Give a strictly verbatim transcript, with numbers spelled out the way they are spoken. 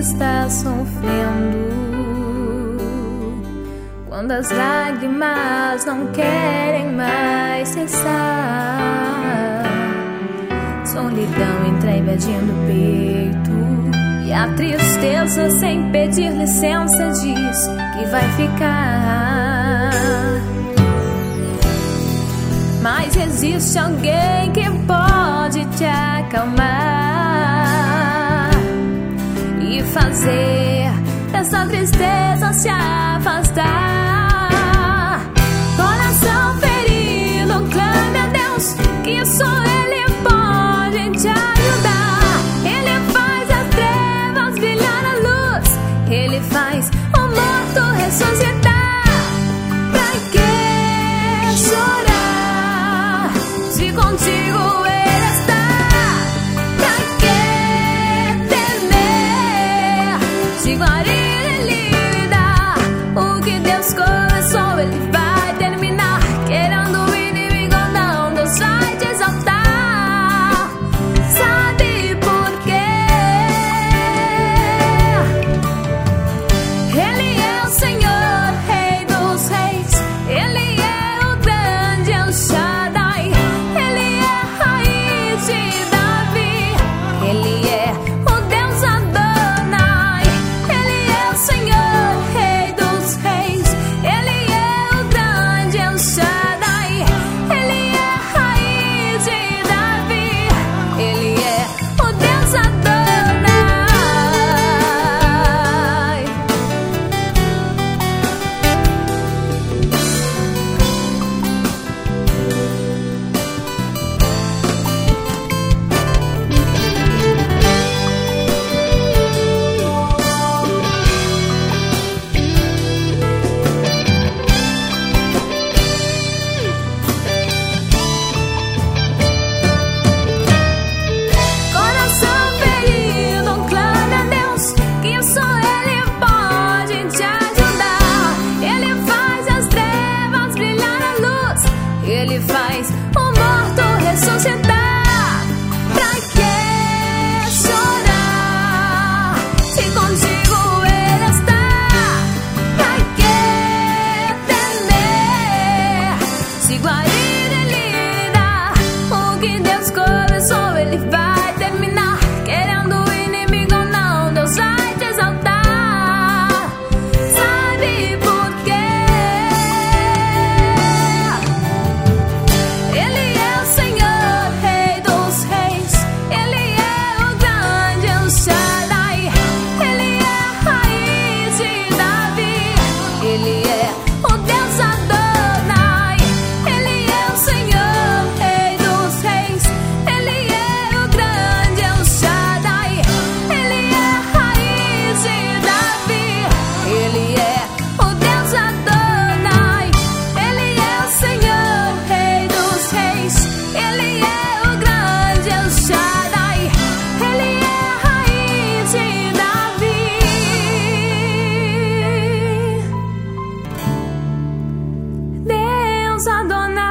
está sofrendo, quando as lágrimas não querem mais cessar, solidão entra invadindo o peito, e a tristeza, sem pedir licença, diz que vai ficar. Mas existe alguém que pode te acalmar e fazer essa tristeza se afastar. Coração ferido, clame a Deus, que só Ele pode te ajudar. Ele faz as trevas brilhar a luz, Ele faz o morto ressuscitar. Pra que chorar se contigo Ele está? Pra que temer se guardar? O que Deus começou, Ele vai terminar. Querendo o inimigo ou não, Deus vai te exaltar. Sabe por quê? Ele é o Senhor, Rei dos Reis. Ele é o grande El Shaddai. Ele é a raiz de Davi. Ele é o Deus Adonai. Ele é o Senhor, Rei dos Reis. Ele é o grande El Shaddai. Ele é a raiz de Davi. Ele é o Deus Adonai. Coração ferido, clame a Deus, que só Ele pode te ajudar. Ele faz as trevas brilhar a luz, Ele faz o morto ressuscitar. Pra que chorar se contigo Ele está? Pra que temer se guarir Ele dá? O que Deus começou, Ele vai terminar. Querendo o inimigo ou não, Deus vai te exaltar. Sabe por quê? Ele é o Senhor, Rei dos Reis. Ele é o grande El Shaddai. Ele é a raiz de Davi. Ele é o Deus Adonai. Ele é o Senhor, Rei dos Reis. Ele é o grande El Shaddai. Ele é a raiz de Davi. Ele é o Deus Adonai. Ele é o Senhor, Rei dos Reis. Ele é o grande El Shaddai. Ele é a raiz de Davi. Deus Adonai.